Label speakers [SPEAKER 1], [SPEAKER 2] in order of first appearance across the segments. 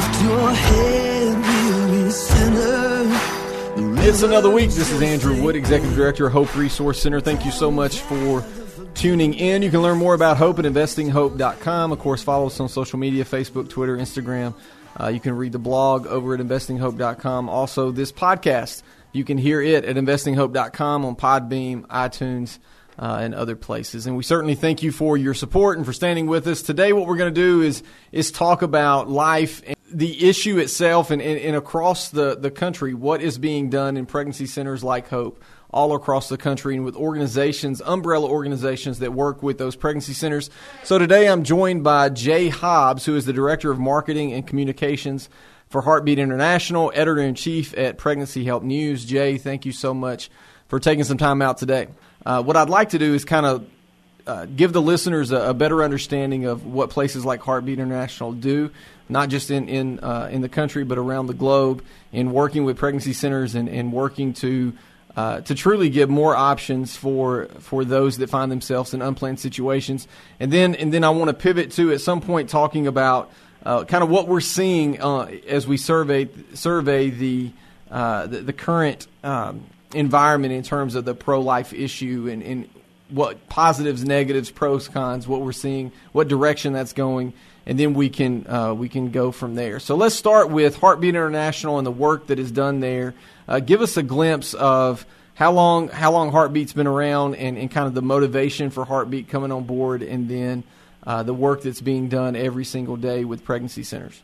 [SPEAKER 1] Lift your head, weary sinner.
[SPEAKER 2] It's another week. This is Andrew Wood, Executive Director of Hope Resource Center. Thank you so much for tuning in. You can learn more about Hope at investinghope.com. Of course, follow us on social media, Facebook, Twitter, Instagram. You can read the blog over at investinghope.com. Also, this podcast, you can hear it at investinghope.com on Podbeam, iTunes, and other places. And we certainly thank you for your support and for standing with us. Today, what we're going to do is talk about life and the issue itself and across the country, what is being done in pregnancy centers like Hope all across the country and with organizations, umbrella organizations that work with those pregnancy centers. So today I'm joined by Jay Hobbs, who is the Director of Marketing and Communications for Heartbeat International, Editor-in-Chief at Pregnancy Help News. Jay, thank you so much for taking some time out today. What I'd like to do is kind of give the listeners a better understanding of what places like Heartbeat International do, not just in the country but around the globe, in working with pregnancy centers and working to truly give more options for those that find themselves in unplanned situations. And then I want to pivot to at some point talking about kind of what we're seeing as we survey the current environment in terms of the pro-life issue and what positives, negatives, pros, cons, what we're seeing, what direction that's going, and then we can go from there. So let's start with Heartbeat International and the work that is done there. Give us a glimpse of how long Heartbeat's been around and kind of the motivation for Heartbeat coming on board, and then the work that's being done every single day with pregnancy centers.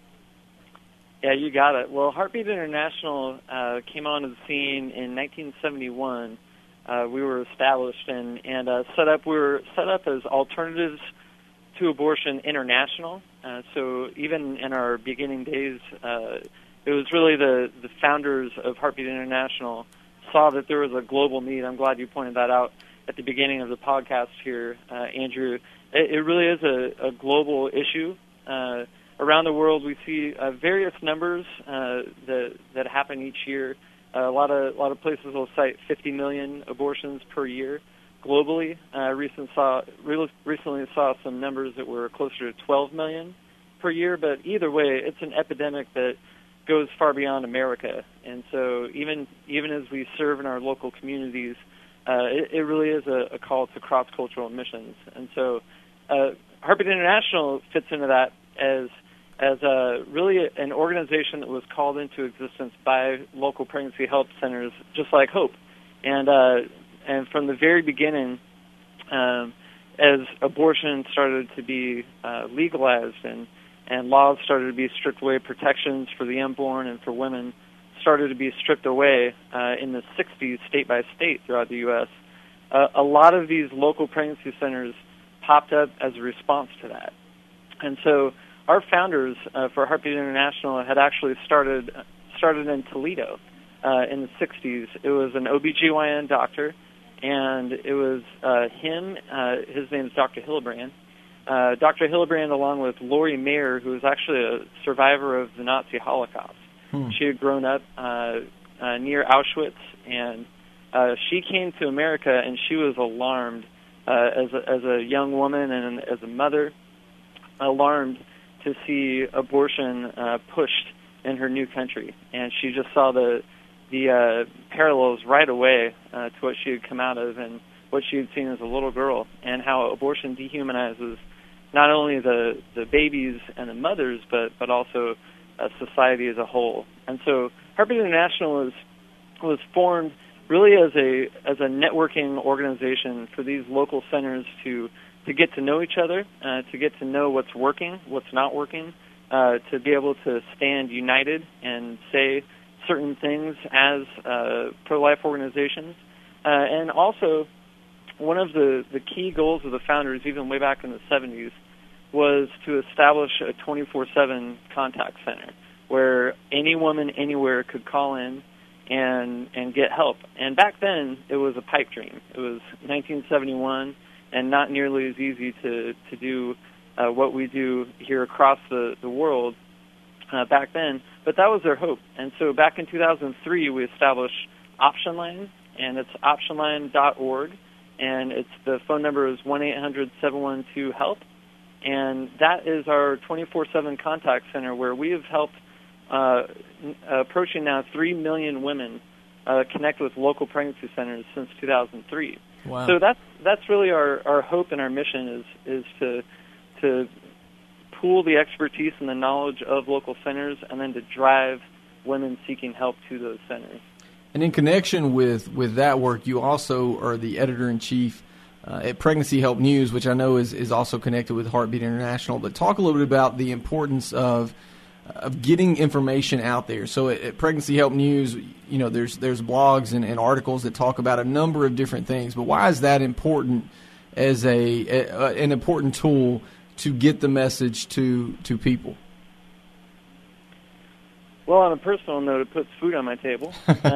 [SPEAKER 3] Yeah, you got it. Well, Heartbeat International came onto the scene in 1971. We were established and set up. We were set up as Alternatives to Abortion International. So even in our beginning days, it was really the founders of Heartbeat International saw that there was a global need. I'm glad you pointed that out at the beginning of the podcast here, Andrew. It really is a global issue. Around the world, we see various numbers that happen each year. A lot of places will cite 50 million abortions per year globally. Recently saw some numbers that were closer to 12 million per year. But either way, it's an epidemic that goes far beyond America. And so even as we serve in our local communities, it really is a call to cross-cultural missions. And so Heartbeat International fits into that as really an organization that was called into existence by local pregnancy help centers, just like Hope. And from the very beginning, as abortion started to be legalized and laws started to be stripped away, protections for the unborn and for women started to be stripped away in the 60s, state by state throughout the U.S., a lot of these local pregnancy centers popped up as a response to that. And so our founders for Heartbeat International had actually started in Toledo in the 60s. It was an OBGYN doctor, and it was him, his name is Dr. Hillebrand. Dr. Hillebrand, along with Lori Mayer, who was actually a survivor of the Nazi Holocaust. She had grown up near Auschwitz, and she came to America, and she was alarmed as a young woman and as a mother, alarmed to see abortion pushed in her new country. And she just saw the parallels right away to what she had come out of and what she had seen as a little girl, and how abortion dehumanizes not only the babies and the mothers, but also society as a whole. And so Heartbeat International was formed really as a networking organization for these local centers to get to know each other, to get to know what's working, what's not working, to be able to stand united and say certain things as pro-life organizations. And also, one of the key goals of the founders, even way back in the 70s, was to establish a 24/7 contact center where any woman anywhere could call in and get help. And back then, it was a pipe dream. It was 1971, and not nearly as easy to do what we do here across the world back then. But that was their hope. And so back in 2003, we established Option Line, and it's optionline.org, and the phone number is 1-800-712-HELP. And that is our 24/7 contact center where we have helped approaching now 3 million women connect with local pregnancy centers since 2003.
[SPEAKER 2] Wow.
[SPEAKER 3] So that's really our hope and our mission is to pool the expertise and the knowledge of local centers and then to drive women seeking help to those centers.
[SPEAKER 2] And in connection with that work, you also are the editor-in-chief at Pregnancy Help News, which I know is also connected with Heartbeat International. But talk a little bit about the importance of getting information out there. So at Pregnancy Help News, there's blogs and articles that talk about a number of different things. But why is that important as an important tool to get the message to people?
[SPEAKER 3] Well, on a personal note, it puts food on my table.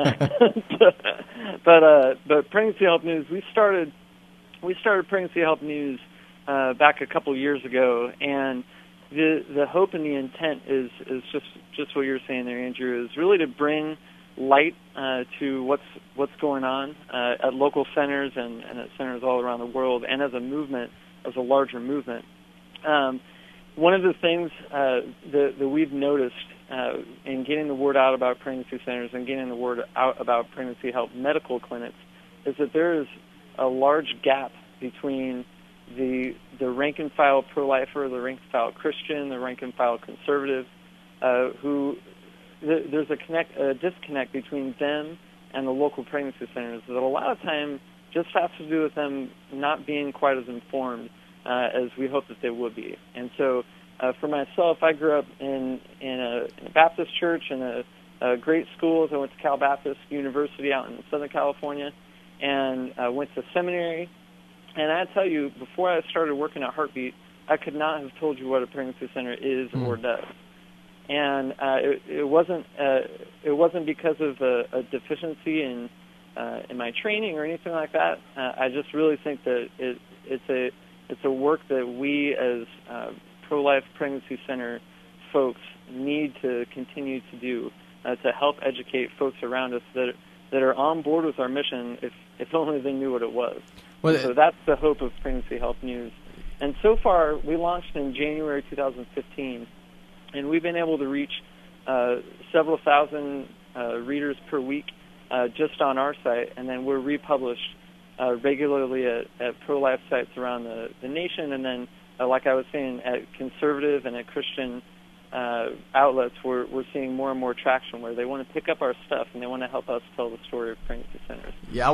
[SPEAKER 3] But Pregnancy Help News, we started Pregnancy Help News back a couple years ago, and the hope and the intent is just what you're saying there, Andrew, is really to bring light to what's going on at local centers and at centers all around the world, and as a movement, as a larger movement. One of the things that we've noticed in getting the word out about pregnancy centers and getting the word out about pregnancy help medical clinics is that there is a large gap between the rank-and-file pro-lifer, the rank-and-file Christian, the rank-and-file conservative, there's a disconnect between them and the local pregnancy centers that a lot of time just has to do with them not being quite as informed as we hope that they would be. And so for myself, I grew up in a Baptist church and a great schools. I went to Cal Baptist University out in Southern California and went to seminary. And I tell you, before I started working at Heartbeat, I could not have told you what a pregnancy center is or does. And it wasn't because of a deficiency in my training or anything like that. I just really think that it's a work that we as pro-life pregnancy center folks need to continue to do to help educate folks around us that are on board with our mission, if only they knew what it was. Well, so that's the hope of Pregnancy Help News. And so far, we launched in January 2015, and we've been able to reach several thousand readers per week just on our site, and then we're republished regularly at pro-life sites around the nation, and then, like I was saying, at conservative and at Christian outlets, we're seeing more and more traction where they want to pick up our stuff and they want to help us tell the story of pregnancy centers.
[SPEAKER 2] Yeah,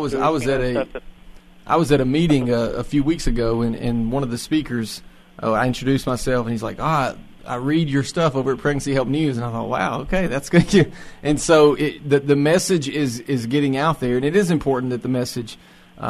[SPEAKER 2] I was at a meeting a few weeks ago, and one of the speakers, I introduced myself, and he's like, I read your stuff over at Pregnancy Help News, and I thought, wow, okay, that's good. And so the message is getting out there, and it is important that the message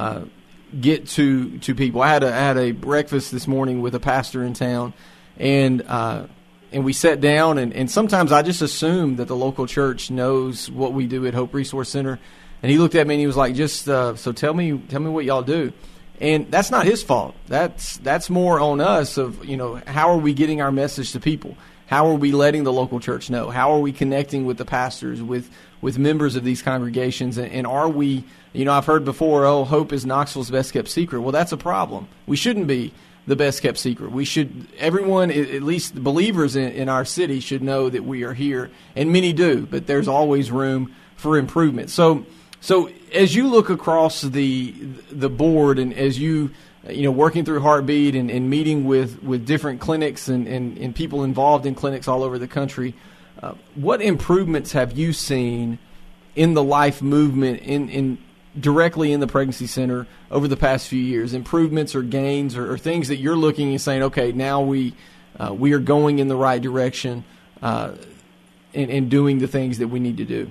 [SPEAKER 2] get to people. I had a breakfast this morning with a pastor in town, and we sat down, and sometimes I just assume that the local church knows what we do at Hope Resource Center. And he looked at me and he was like, so tell me what y'all do. And that's not his fault. That's more on us of, how are we getting our message to people? How are we letting the local church know? How are we connecting with the pastors, with members of these congregations? And are we, I've heard before, Hope is Knoxville's best kept secret. Well, that's a problem. We shouldn't be the best kept secret. Everyone, at least the believers in our city, should know that we are here. And many do, but there's always room for improvement. So as you look across the board, and as you working through Heartbeat and meeting with different clinics and people involved in clinics all over the country, what improvements have you seen in the life movement in directly in the pregnancy center over the past few years? Improvements or gains or things that you're looking and saying, okay, now we are going in the right direction and doing the things that we need to do.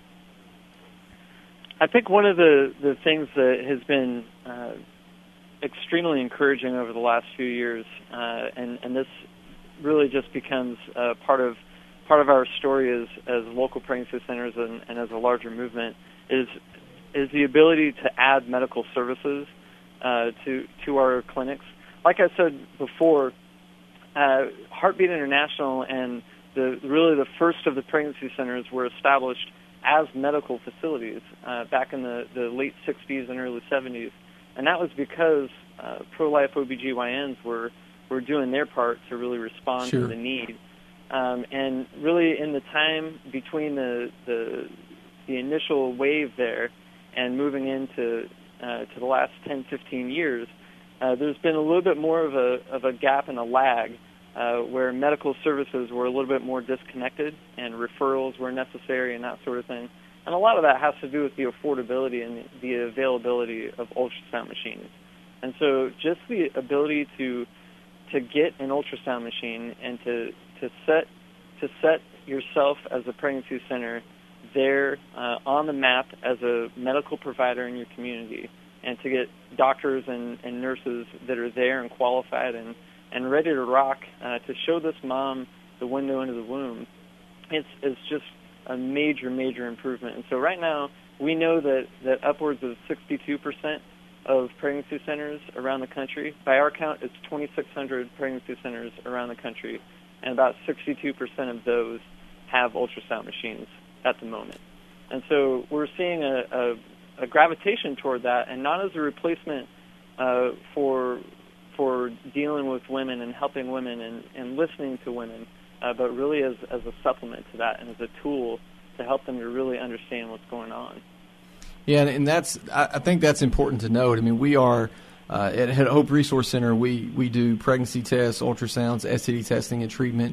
[SPEAKER 3] I think one of the things that has been extremely encouraging over the last few years, and this really just becomes part of our story as local pregnancy centers and as a larger movement, is the ability to add medical services to our clinics. Like I said before, Heartbeat International and the first of the pregnancy centers were established as medical facilities back in the late 60s and early 70s. And that was because pro-life OBGYNs were are doing their part to really respond
[SPEAKER 2] Sure.
[SPEAKER 3] to the need. And really, in the time between the initial wave there and moving into to the last 10, 15 years, there's been a little bit more of a gap and a lag where medical services were a little bit more disconnected and referrals were necessary and that sort of thing. And a lot of that has to do with the affordability and the availability of ultrasound machines. And so just the ability to get an ultrasound machine and to set yourself as a pregnancy center there on the map as a medical provider in your community, and to get doctors and nurses that are there and qualified and ready to rock to show this mom the window into the womb, it's just a major, major improvement. And so right now we know that upwards of 62% of pregnancy centers around the country, by our count, it's 2,600 pregnancy centers around the country, and about 62% of those have ultrasound machines at the moment. And so we're seeing a gravitation toward that, and not as a replacement for dealing with women and helping women and listening to women, but really as a supplement to that and as a tool to help them to really understand what's going on.
[SPEAKER 2] Yeah, and I think that's important to note. I mean, we are at Hope Resource Center. We do pregnancy tests, ultrasounds, STD testing, and treatment.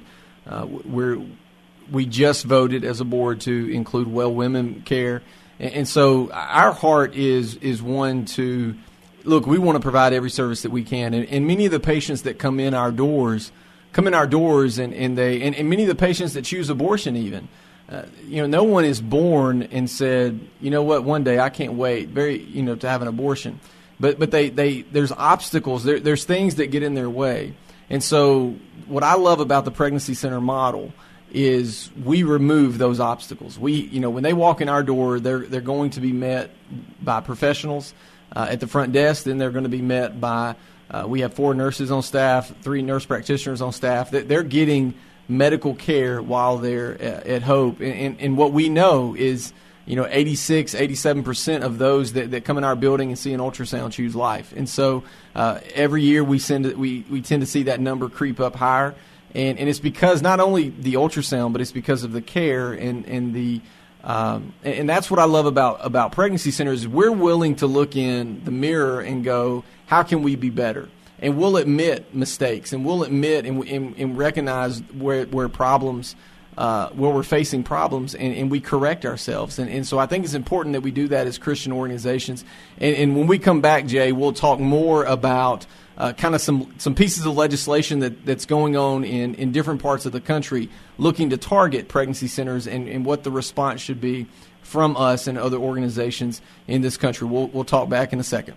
[SPEAKER 2] We just voted as a board to include well women care, and so our heart is one to look. We want to provide every service that we can, and many of the patients that come in our doors, and many of the patients that choose abortion even. No one is born and said, you know what, one day I can't wait to have an abortion. But there's obstacles, there's things that get in their way. And so what I love about the pregnancy center model is we remove those obstacles. When they walk in our door, they're going to be met by professionals at the front desk. Then they're going to be met by we have 4 nurses on staff, 3 nurse practitioners on staff. They're getting medical care while they're at Hope. And what we know is, 86, 87% of those that come in our building and see an ultrasound choose life. And so every year we tend to see that number creep up higher. And it's because not only the ultrasound, but it's because of the care and that's what I love about pregnancy centers. We're willing to look in the mirror and go, how can we be better? And we'll admit mistakes, and we'll admit and recognize where problems, where we're facing problems, and we correct ourselves. And so I think it's important that we do that as Christian organizations. And when we come back, Jay, we'll talk more about kind of some pieces of legislation that's going on in different parts of the country looking to target pregnancy centers and what the response should be from us and other organizations in this country. We'll talk back in a second.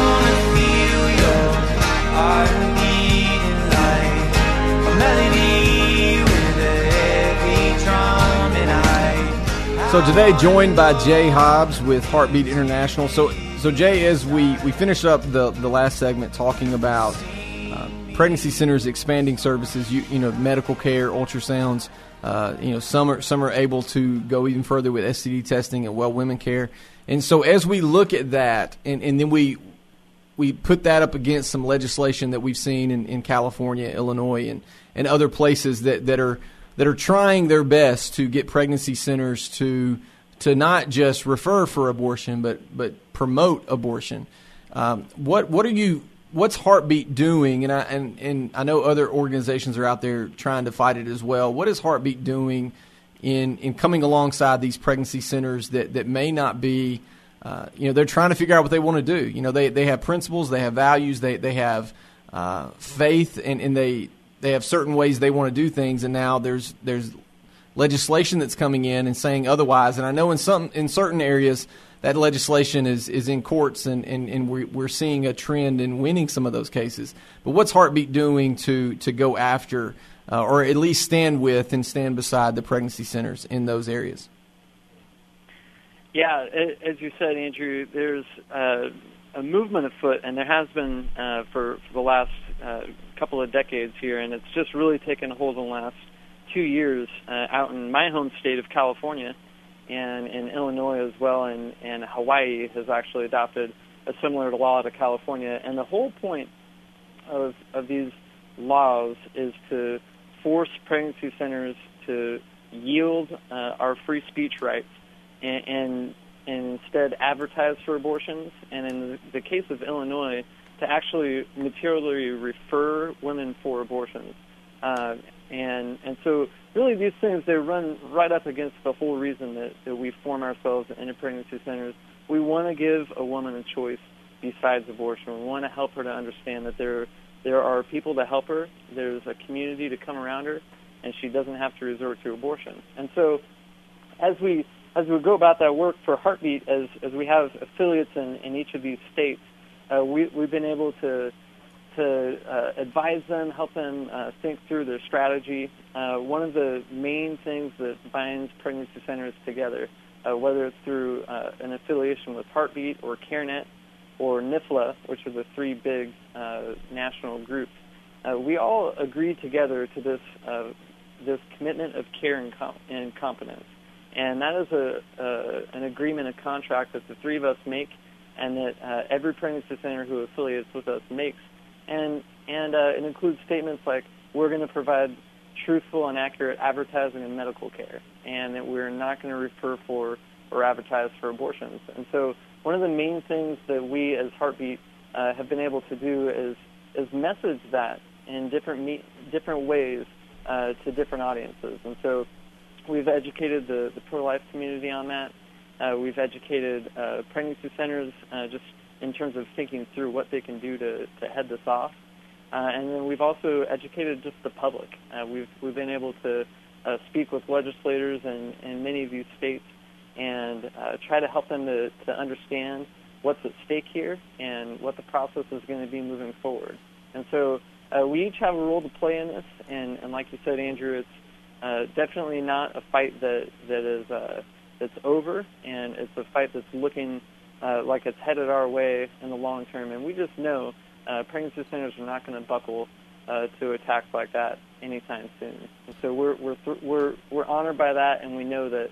[SPEAKER 2] So today, joined by Jay Hobbs with Heartbeat International. So Jay, as we finish up the last segment talking about pregnancy centers expanding services, medical care, ultrasounds, some are able to go even further with STD testing and well women care. And so as we look at that, and then we put that up against some legislation that we've seen in California, Illinois, and other places that are trying their best to get pregnancy centers to not just refer for abortion, but promote abortion. What's Heartbeat doing? And I know other organizations are out there trying to fight it as well. What is Heartbeat doing in coming alongside these pregnancy centers that may not be? They're trying to figure out what they want to do. They have principles, they have values, they have faith, and they have certain ways they want to do things. And now there's legislation that's coming in and saying otherwise. And I know in certain areas that legislation is in courts, and we're seeing a trend in winning some of those cases. But what's Heartbeat doing to go after, or at least stand with and stand beside the pregnancy centers in those areas?
[SPEAKER 3] Yeah, as you said, Andrew, there's a movement afoot, and there has been for the last couple of decades here, and it's just really taken hold in the last 2 years out in my home state of California and in Illinois as well, and Hawaii has actually adopted a similar law to California. And the whole point of these laws is to force pregnancy centers to yield our free speech rights and instead advertise for abortions, and in the case of Illinois, to actually materially refer women for abortions. And so really these things, they run right up against the whole reason that we form ourselves into pregnancy centers. We want to give a woman a choice besides abortion. We want to help her to understand that there are people to help her, there's a community to come around her, and she doesn't have to resort to abortion. And so as we go about that work for Heartbeat, as we have affiliates in each of these states, we've been able to advise them, help them think through their strategy. One of the main things that binds pregnancy centers together, whether it's through an affiliation with Heartbeat or CareNet or NIFLA, which are the three big national groups, we all agree together to this commitment of care and competence. And that is an agreement, a contract that the three of us make, and that every pregnancy center who affiliates with us makes. And it includes statements like, we're going to provide truthful and accurate advertising and medical care, and that we're not going to refer for or advertise for abortions. And so one of the main things that we as Heartbeat have been able to do is message that in different ways to different audiences. And so we've educated the pro-life community on that. We've educated pregnancy centers just in terms of thinking through what they can do to head this off. And then we've also educated just the public. We've been able to speak with legislators in many of these states and try to help them to understand what's at stake here and what the process is going to be moving forward. And so we each have a role to play in this, and like you said, Andrew, it's definitely not a fight that's over, and it's a fight that's looking like it's headed our way in the long term. And we just know pregnancy centers are not going to buckle to attacks like that anytime soon. And so we're honored by that, and we know that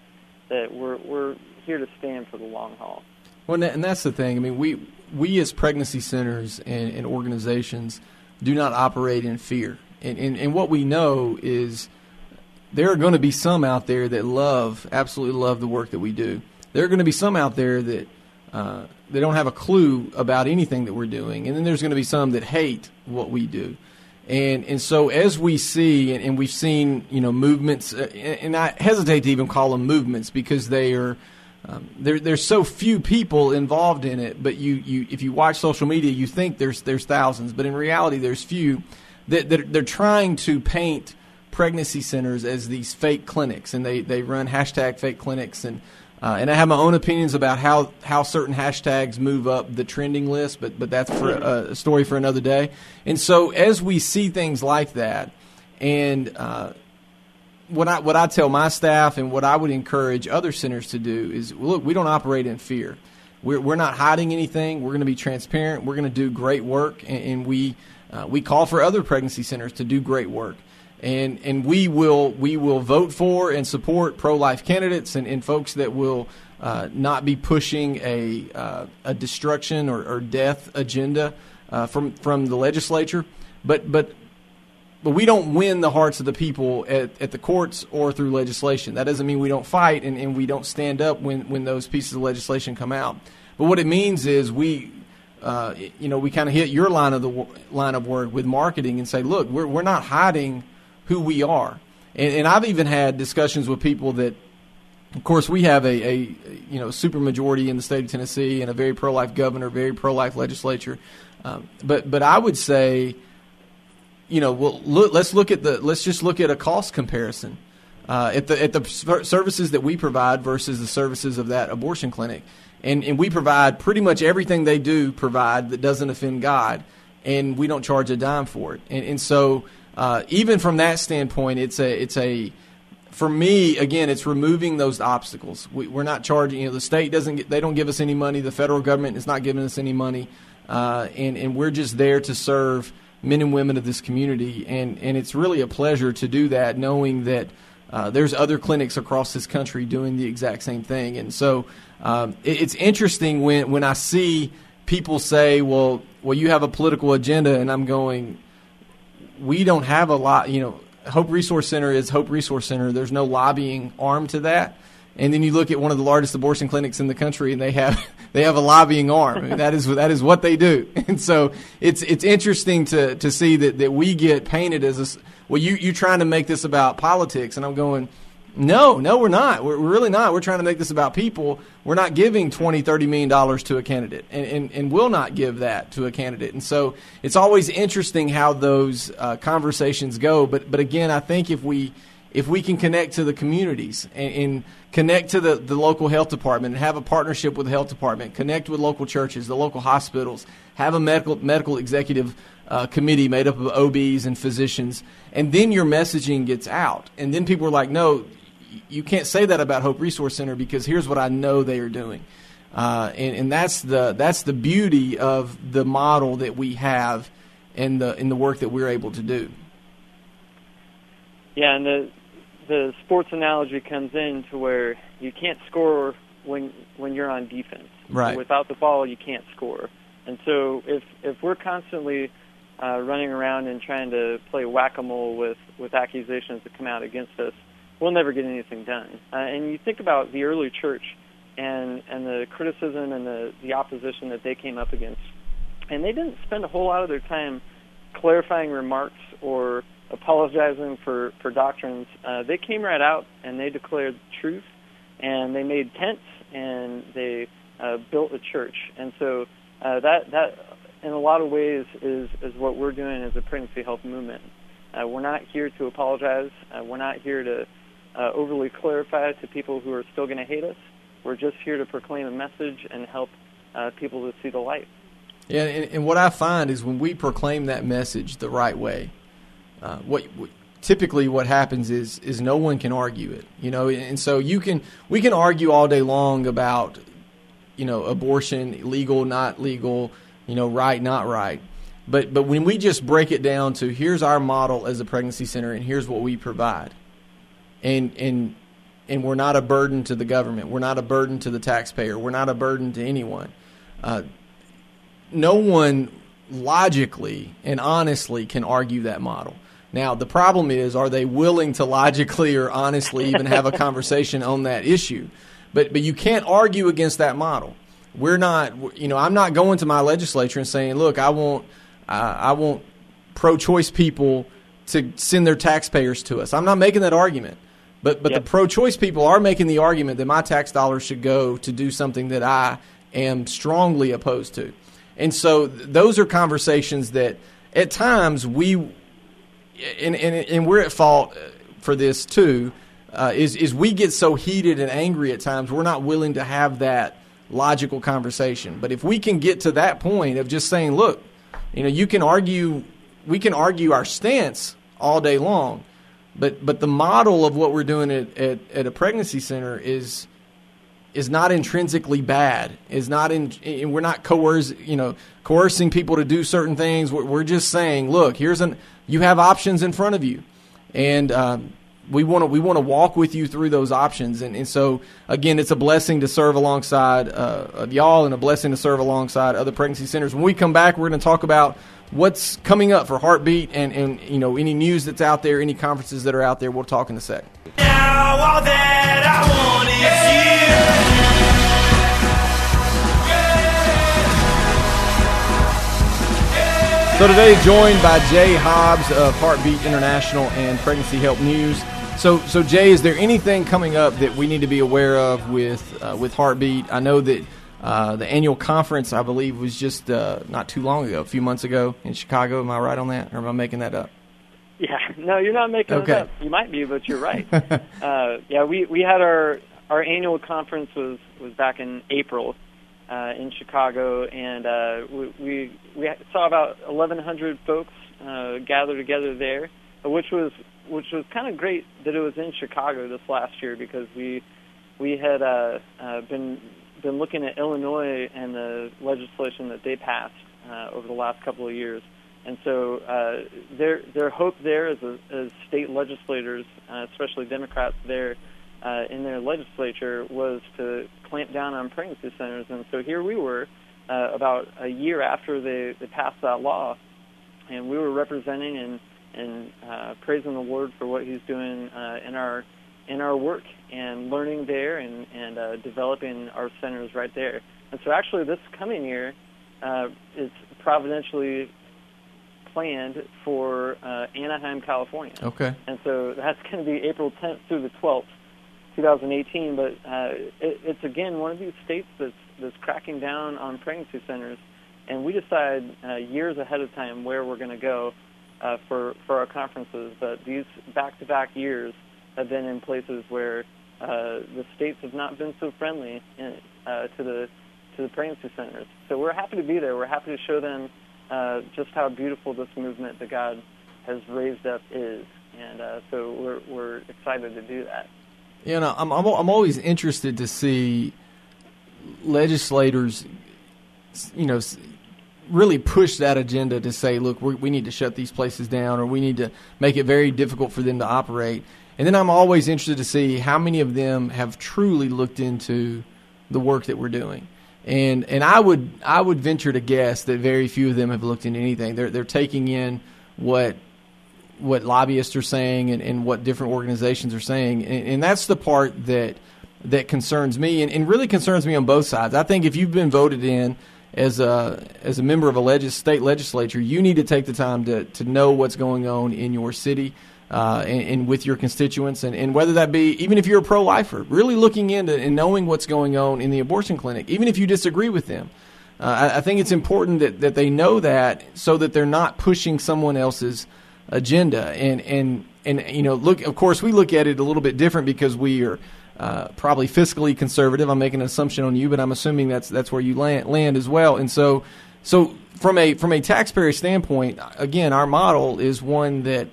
[SPEAKER 3] we're here to stand for the long haul.
[SPEAKER 2] Well, and that's the thing. I mean, we as pregnancy centers and organizations do not operate in fear. And what we know is there are going to be some out there that absolutely love the work that we do. There are going to be some out there that they don't have a clue about anything that we're doing. And then there's going to be some that hate what we do. And so as we see, and we've seen, movements, and I hesitate to even call them movements because they are, there's so few people involved in it. But if you watch social media, you think there's thousands, but in reality, there's few. That they're trying to paint pregnancy centers as these fake clinics, and they run hashtag fake clinics, and I have my own opinions about how certain hashtags move up the trending list, but that's for a story for another day. And so as we see things like that, and what I tell my staff and what I would encourage other centers to do is, look, we don't operate in fear. We're not hiding anything. We're going to be transparent. We're going to do great work, and we call for other pregnancy centers to do great work. And we will vote for and support pro-life candidates and folks that will not be pushing a destruction or death agenda from the legislature. But we don't win the hearts of the people at the courts or through legislation. That doesn't mean we don't fight and we don't stand up when those pieces of legislation come out. But what it means is we kind of hit your line of work with marketing and say, look, we're not hiding who we are. And I've even had discussions with people that, of course, we have a super majority in the state of Tennessee and a very pro-life governor, very pro-life legislature. But I would say, let's just look at a cost comparison at the services that we provide versus the services of that abortion clinic. And we provide pretty much everything they do provide that doesn't offend God, and we don't charge a dime for it. And so even from that standpoint, it's for me, again, it's removing those obstacles. We're not charging. The state they don't give us any money. The federal government is not giving us any money, and we're just there to serve men and women of this community. And it's really a pleasure to do that, knowing that there's other clinics across this country doing the exact same thing. And so it's interesting when I see people say, well, you have a political agenda, and I'm going, we don't have a lot. Hope Resource Center is Hope Resource Center. There's no lobbying arm to that. And then you look at one of the largest abortion clinics in the country, and they have a lobbying arm. I mean, that is what they do. And so it's interesting to see that we get painted as you're trying to make this about politics, and I'm going, no, we're not. We're really not. We're trying to make this about people. We're not giving $20-30 million to a candidate, and will not give that to a candidate. And so it's always interesting how those conversations go. But again, I think if we can connect to the communities and connect to the local health department and have a partnership with the health department, connect with local churches, the local hospitals, have a medical executive committee made up of OBs and physicians, and then your messaging gets out. And then people are like, no, you can't say that about Hope Resource Center because here's what I know they are doing. And that's the beauty of the model that we have in the work that we're able to do.
[SPEAKER 3] Yeah, and the sports analogy comes in to where you can't score when you're on defense.
[SPEAKER 2] Right.
[SPEAKER 3] Without the ball, you can't score. And so if we're constantly running around and trying to play whack-a-mole with accusations that come out against us, we'll never get anything done. And you think about the early church and the criticism and the opposition that they came up against, and they didn't spend a whole lot of their time clarifying remarks or apologizing for doctrines. They came right out and they declared truth, and they made tents, and they built a church. And so that in a lot of ways is what we're doing as a pregnancy health movement. We're not here to apologize. We're not here to overly clarify to people who are still going to hate us. We're just here to proclaim a message and help people to see the light.
[SPEAKER 2] Yeah, and what I find is when we proclaim that message the right way, typically what happens is no one can argue it, and so we can argue all day long about, abortion, legal, not legal, right, not right. But when we just break it down to here's our model as a pregnancy center and here's what we provide, and we're not a burden to the government, we're not a burden to the taxpayer, we're not a burden to anyone. No one logically and honestly can argue that model. Now, the problem is, are they willing to logically or honestly even have a conversation on that issue? But you can't argue against that model. We're not, I'm not going to my legislature and saying, look, I want pro-choice people to send their taxpayers to us. I'm not making that argument. But
[SPEAKER 3] Yep.
[SPEAKER 2] The pro-choice people are making the argument that my tax dollars should go to do something that I am strongly opposed to. And so those are conversations that at times and we're at fault for this too, is we get so heated and angry at times we're not willing to have that logical conversation. But if we can get to that point of just saying, look, we can argue our stance all day long, but the model of what we're doing at a pregnancy center is not intrinsically bad. We're not coercing people to do certain things. We're just saying, look, you have options in front of you, and we want to walk with you through those options. And so again, it's a blessing to serve alongside of y'all, and a blessing to serve alongside other pregnancy centers. When we come back, we're going to talk about what's coming up for Heartbeat, and any news that's out there, any conferences that are out there. We'll talk in a second.
[SPEAKER 1] Now all that I want is
[SPEAKER 2] So today, joined by Jay Hobbs of Heartbeat International and Pregnancy Help News. So Jay, is there anything coming up that we need to be aware of with Heartbeat? I know that the annual conference, I believe, was just not too long ago, a few months ago in Chicago. Am I right on that, or am I making that up?
[SPEAKER 3] Yeah, no, you're not making it up. You might be, but you're right. We had our annual conference was back in April in Chicago, and we saw about 1,100 folks gather together there, which was kind of great that it was in Chicago this last year, because we had been looking at Illinois and the legislation that they passed over the last couple of years. And so their hope there as state legislators, especially Democrats there in their legislature, was to clamp down on pregnancy centers. And so here we were about a year after they passed that law, and we were representing and praising the Lord for what He's doing in our work and learning there and developing our centers right there. And so actually this coming year is providentially planned for Anaheim, California.
[SPEAKER 2] Okay.
[SPEAKER 3] And so that's going to be April 10th through the 12th, 2018. But it's, again, one of these states that's cracking down on pregnancy centers. And we decide years ahead of time where we're going to go for our conferences. But these back-to-back years have been in places where the states have not been so friendly to the pregnancy centers. So we're happy to be there. We're happy to show them just how beautiful this movement that God has raised up is, and so we're excited to do that.
[SPEAKER 2] You know, I'm always interested to see legislators, you know, really push that agenda to say, look, we need to shut these places down, or we need to make it very difficult for them to operate. And then I'm always interested to see how many of them have truly looked into the work that we're doing. And I would venture to guess that very few of them have looked into anything. They're taking in what lobbyists are saying and what different organizations are saying, and that's the part that concerns me and really concerns me on both sides. I think if you've been voted in as a member of a state legislature, you need to take the time to know what's going on in your city. And with your constituents, and whether that be, even if you're a pro-lifer, really looking into and knowing what's going on in the abortion clinic, even if you disagree with them. I think it's important that they know that, so that they're not pushing someone else's agenda. And you know, look, of course, we look at it a little bit different because we are probably fiscally conservative. I'm making an assumption on you, but I'm assuming that's where you land as well. And so from a taxpayer standpoint, again, our model is one that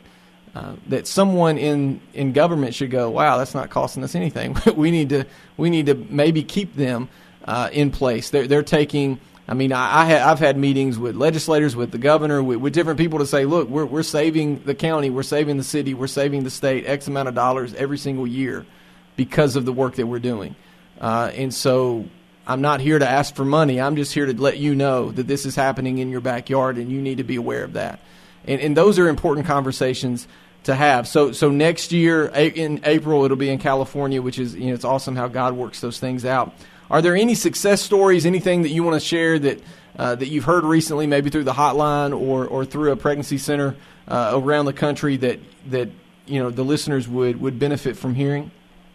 [SPEAKER 2] someone in government should go, wow, that's not costing us anything. we need to maybe keep them in place. They're taking. I mean, I've had meetings with legislators, with the governor, with different people to say, look, we're saving the county, we're saving the city, we're saving the state X amount of dollars every single year because of the work that we're doing. And so I'm not here to ask for money. I'm just here to let you know that this is happening in your backyard, and you need to be aware of that. And those are important conversations to have. So next year in April, it'll be in California, which is, you know, it's awesome how God works those things out. Are there any success stories, anything that you want to share that you've heard recently, maybe through the hotline or through a pregnancy center around the country that you know the listeners would benefit from hearing?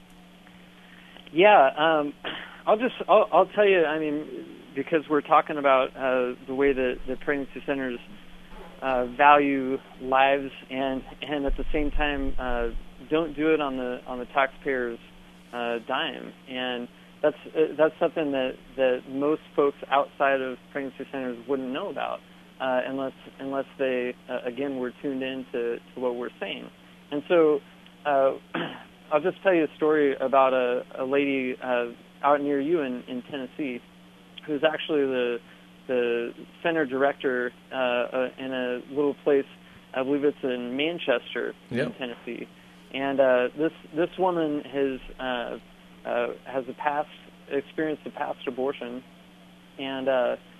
[SPEAKER 3] Yeah, I'll tell you. I mean, because we're talking about the way that the pregnancy centers value lives and at the same time don't do it on the taxpayers' dime, and that's something that most folks outside of pregnancy centers wouldn't know about unless they again were tuned in to what we're saying. And so I'll just tell you a story about a lady out near you in Tennessee who's actually the center director in a little place, I believe it's in Manchester, in Tennessee. And this woman has experienced a past abortion, and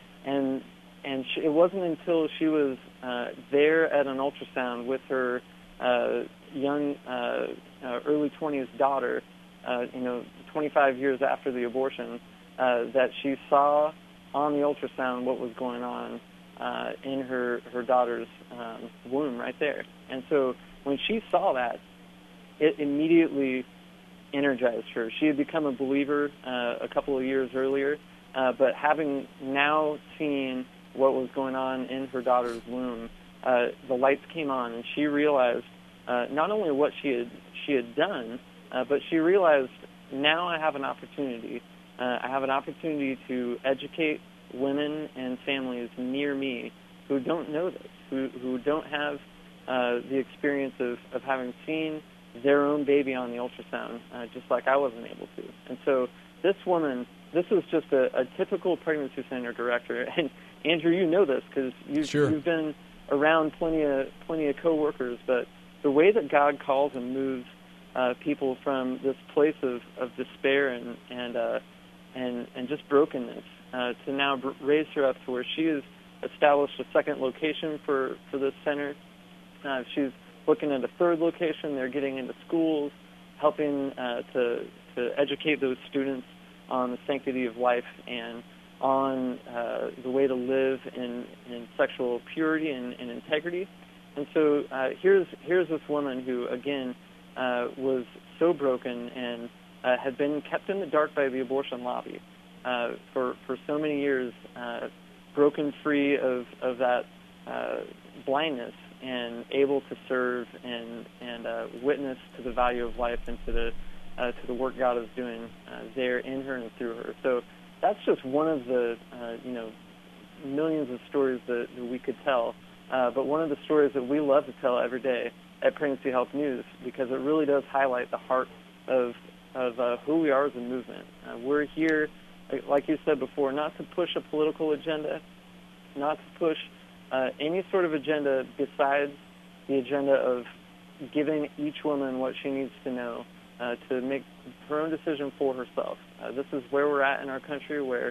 [SPEAKER 3] it wasn't until she was there at an ultrasound with her young early 20s daughter, 25 years after the abortion, that she saw on the ultrasound what was going on in her daughter's womb right there. And so when she saw that, it immediately energized her. She had become a believer a couple of years earlier, but having now seen what was going on in her daughter's womb, the lights came on, and she realized not only what she had done, but she realized, now I have an opportunity. I have an opportunity to educate women and families near me who don't know this, who don't have the experience of having seen their own baby on the ultrasound, just like I wasn't able to. And so this woman, this was just a typical pregnancy center director. And Andrew, you know this because you've been around plenty of coworkers. But the way that God calls and moves people from this place of despair and just brokenness to now raise her up to where she has established a second location for this center She's looking at a third location. They're getting into schools, helping to educate those students on the sanctity of life and on the way to live in sexual purity and integrity. And so here's this woman who, again, was so broken and had been kept in the dark by the abortion lobby for so many years, broken free of that blindness and able to serve and witness to the value of life and to the work God is doing there in her and through her. So that's just one of the millions of stories that we could tell. But one of the stories that we love to tell every day at Pregnancy Help News, because it really does highlight the heart of who we are as a movement. We're here, like you said before, not to push a political agenda, not to push any sort of agenda besides the agenda of giving each woman what she needs to know to make her own decision for herself. This is where we're at in our country, where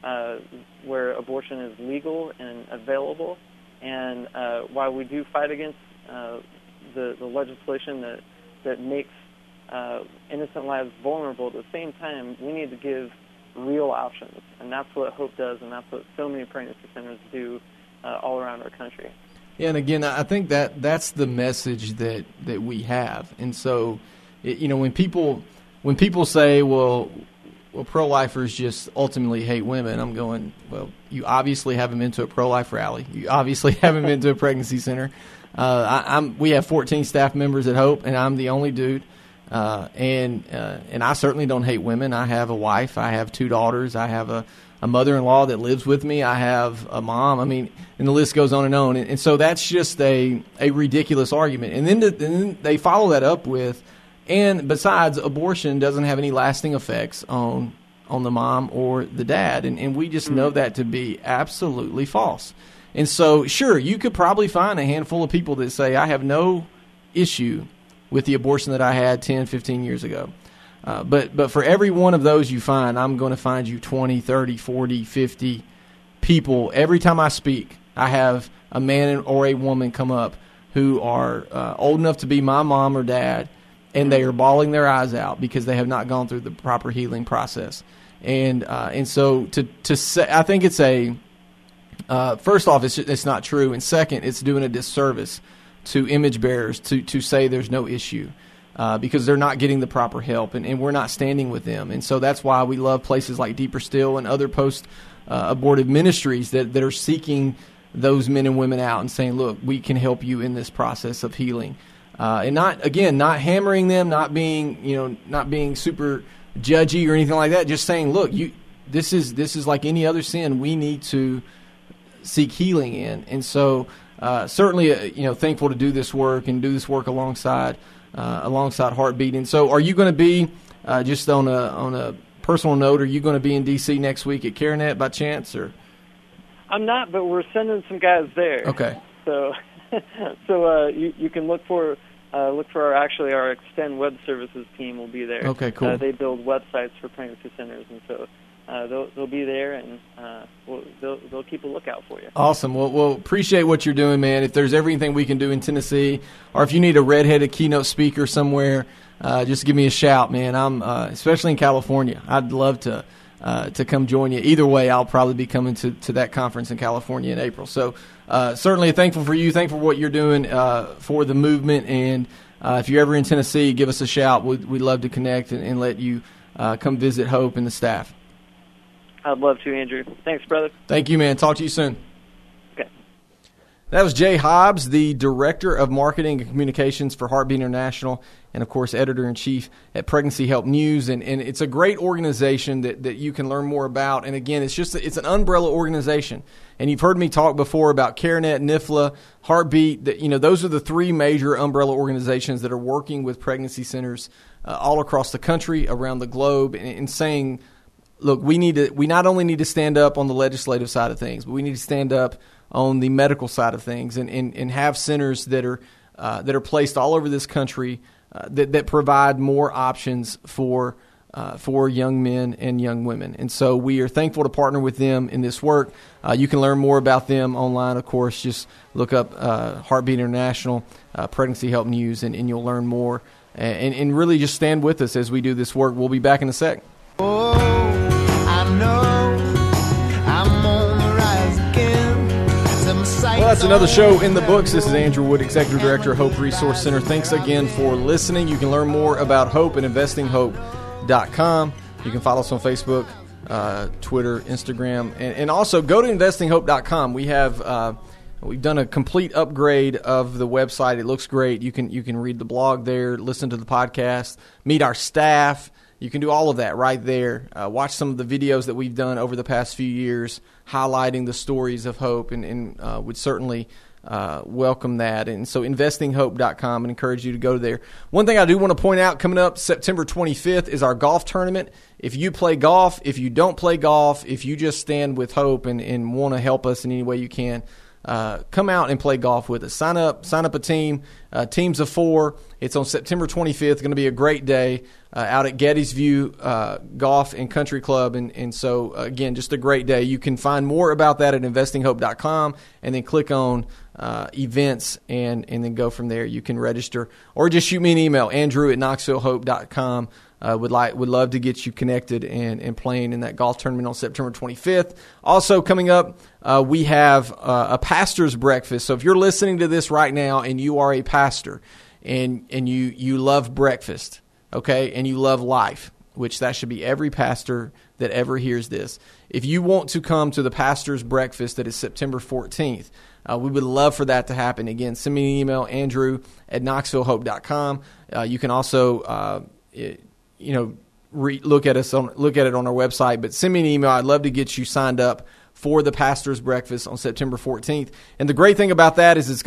[SPEAKER 3] abortion is legal and available. And while we do fight against the legislation that makes innocent lives vulnerable, at the same time, we need to give real options. And that's what HOPE does, and that's what so many pregnancy centers do all around our country.
[SPEAKER 2] Yeah, and again, I think that's the message that we have. And so, when people say, well, pro-lifers just ultimately hate women, I'm going, well, you obviously haven't been to a pro-life rally. You obviously haven't been to a pregnancy center. We have 14 staff members at HOPE, and I'm the only dude. And I certainly don't hate women. I have a wife. I have 2 daughters. I have a mother-in-law that lives with me. I have a mom. I mean, and the list goes on and on. And so that's just a ridiculous argument. And then they follow that up with, and besides, abortion doesn't have any lasting effects on the mom or the dad. And we just know that to be absolutely false. And so, sure, you could probably find a handful of people that say, I have no issue with the abortion that I had 10, 15 years ago. But for every one of those you find, I'm going to find you 20, 30, 40, 50 people. Every time I speak, I have a man or a woman come up who are old enough to be my mom or dad, and they are bawling their eyes out because they have not gone through the proper healing process. And so to say, I think it's first off, it's not true, and second, it's doing a disservice to image bearers to say there's no issue because they're not getting the proper help, and we're not standing with them. And so that's why we love places like Deeper Still and other post-abortive ministries that are seeking those men and women out and saying, look, we can help you in this process of healing. And not hammering them, not being super judgy or anything like that. Just saying, look, this is like any other sin. We need to seek healing in. And so, certainly, thankful to do this work and do this work alongside Heartbeat. And so, are you going to be just on a personal note? Are you going to be in DC next week at CareNet by chance, or?
[SPEAKER 3] I'm not, but we're sending some guys there.
[SPEAKER 2] Okay.
[SPEAKER 3] So you can look for our Extend Web Services team will be there.
[SPEAKER 2] Okay, cool.
[SPEAKER 3] They build websites for pregnancy centers, and so they'll be there, and they'll keep a lookout for you.
[SPEAKER 2] Awesome. Well, appreciate what you're doing, man. If there's everything we can do in Tennessee, or if you need a redheaded keynote speaker somewhere, just give me a shout, man. I'm especially in California. I'd love to come join you. Either way, I'll probably be coming to that conference in California in April. So certainly thankful for you. Thankful for what you're doing for the movement. And if you're ever in Tennessee, give us a shout. We'd love to connect and let you come visit HOPE and the staff.
[SPEAKER 3] I'd love to, Andrew. Thanks, brother.
[SPEAKER 2] Thank you, man. Talk to you soon.
[SPEAKER 3] Okay.
[SPEAKER 2] That was Jay Hobbs, the Director of Marketing and Communications for Heartbeat International, and, of course, Editor-in-Chief at Pregnancy Help News. And it's a great organization that you can learn more about. And, again, it's an umbrella organization. And you've heard me talk before about CareNet, NIFLA, Heartbeat. Those are the 3 major umbrella organizations that are working with pregnancy centers all across the country, around the globe, and saying, look, we not only need to stand up on the legislative side of things, but we need to stand up on the medical side of things and have centers that are placed all over this country that provide more options for for young men and young women. And so we are thankful to partner with them in this work. You can learn more about them online, of course. Just look up Heartbeat International, Pregnancy Help News, and you'll learn more. And really just stand with us as we do this work. We'll be back in a sec.
[SPEAKER 1] Oh, I know I'm on the rise again.
[SPEAKER 2] Well, that's another show in the books. This is Andrew Wood, Executive Director of Hope Resource Center. Thanks again for listening. You can learn more about Hope at investinghope.com. You can follow us on Facebook, Twitter, Instagram, and also go to investinghope.com. We've done a complete upgrade of the website. It looks great. You can read the blog there, listen to the podcast, meet our staff. You can do all of that right there. Watch some of the videos that we've done over the past few years highlighting the stories of hope, and would certainly welcome that. And so investinghope.com, and encourage you to go there. One thing I do want to point out, coming up September 25th is our golf tournament. If you play golf, if you don't play golf, if you just stand with Hope and want to help us in any way you can, come out and play golf with us. Sign up a team, teams of 4. It's on September 25th. It's going to be a great day out at Getty's View Golf and Country Club. And so, again, just a great day. You can find more about that at investinghope.com, and then click on events and then go from there. You can register or just shoot me an email, andrew@knoxvillehope.com. Would love to get you connected and playing in that golf tournament on September 25th. Also coming up, we have a pastor's breakfast. So if you're listening to this right now and you are a pastor and you love breakfast, okay, and you love life, which that should be every pastor that ever hears this. If you want to come to the pastor's breakfast that is September 14th, we would love for that to happen. Again, send me an email, andrew@knoxvillehope.com. You can also look at it on our website, but send me an email. I'd love to get you signed up for the pastor's breakfast on September 14th. And the great thing about that is it's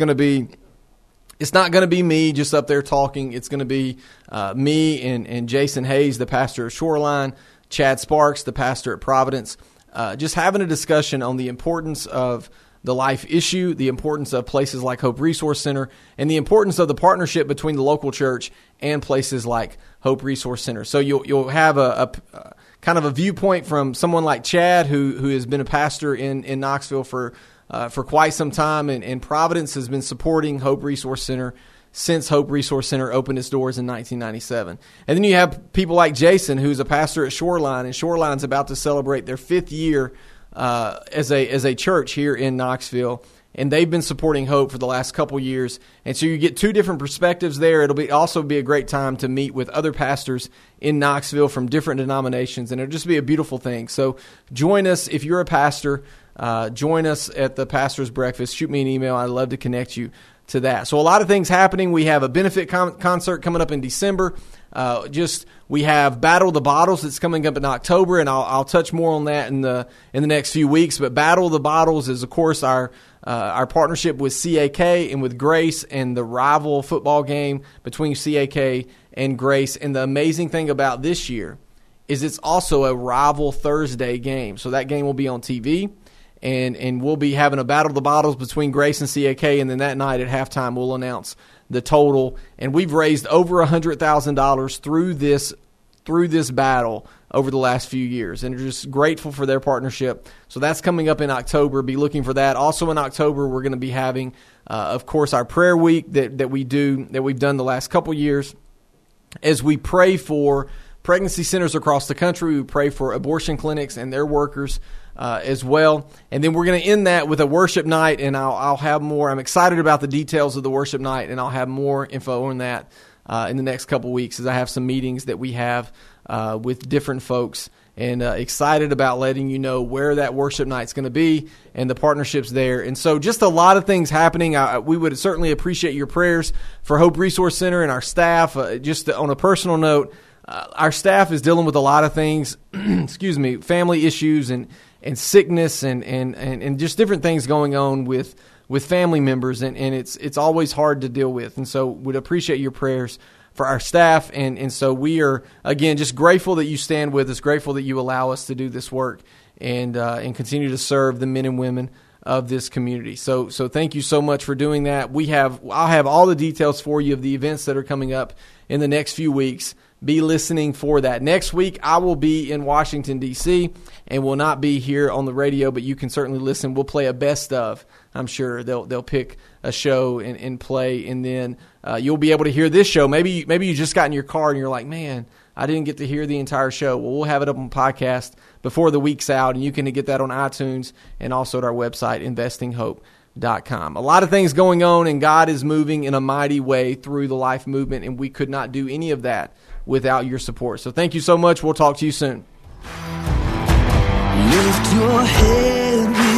[SPEAKER 2] not going to be me just up there talking. It's going to be me and Jason Hayes, the pastor of Shoreline, Chad Sparks, the pastor at Providence, just having a discussion on the importance of the life issue, the importance of places like Hope Resource Center, and the importance of the partnership between the local church and places like Hope Resource Center. So you'll have a kind of a viewpoint from someone like Chad, who has been a pastor in Knoxville for quite some time, and Providence has been supporting Hope Resource Center since Hope Resource Center opened its doors in 1997. And then you have people like Jason, who's a pastor at Shoreline, and Shoreline's about to celebrate their 5th year as a church here in Knoxville, and they've been supporting Hope for the last couple years. And so you get 2 different perspectives there. It'll also be a great time to meet with other pastors in Knoxville from different denominations, and it'll just be a beautiful thing. So join us if you're a pastor. Join us at the pastor's breakfast. Shoot me an email. I'd love to connect you to that. So a lot of things happening. We have a benefit concert coming up in December. We have Battle of the Bottles that's coming up in October, and I'll touch more on that in the next few weeks. But Battle of the Bottles is, of course, our partnership with CAK and with Grace, and the rival football game between CAK and Grace. And the amazing thing about this year is it's also a rival Thursday game. So that game will be on TV. And we'll be having a Battle of the Bottles between Grace and CAK, and then that night at halftime we'll announce the total. And we've raised over $100,000 through this battle over the last few years, and we're just grateful for their partnership. So that's coming up in October. Be looking for that. Also in October, we're going to be having, of course, our prayer week that we've done the last couple years, as we pray for pregnancy centers across the country. We pray for abortion clinics and their workers as well. And then we're going to end that with a worship night, and I'll have more. I'm excited about the details of the worship night, and I'll have more info on that in the next couple weeks, as I have some meetings that we have with different folks, and excited about letting you know where that worship night's going to be and the partnerships there. And so just a lot of things happening. We would certainly appreciate your prayers for Hope Resource Center and our staff. Just on a personal note, our staff is dealing with a lot of things, family issues and sickness and just different things going on with family members, and it's always hard to deal with. And so we'd appreciate your prayers for our staff, and so we are, again, just grateful that you stand with us, grateful that you allow us to do this work and continue to serve the men and women of this community. So thank you so much for doing that. I'll have all the details for you of the events that are coming up in the next few weeks. be listening for that. Next week, I will be in Washington, D.C., and will not be here on the radio, but you can certainly listen. We'll play a best of. I'm sure they'll pick a show and play, and then you'll be able to hear this show. Maybe you just got in your car and you're like, man, I didn't get to hear the entire show. Well, we'll have it up on podcast before the week's out, and you can get that on iTunes and also at our website, investinghope.com. A lot of things going on, and God is moving in a mighty way through the Life movement, and we could not do any of that without your support. So thank you so much. We'll talk to you soon.
[SPEAKER 1] Lift your head.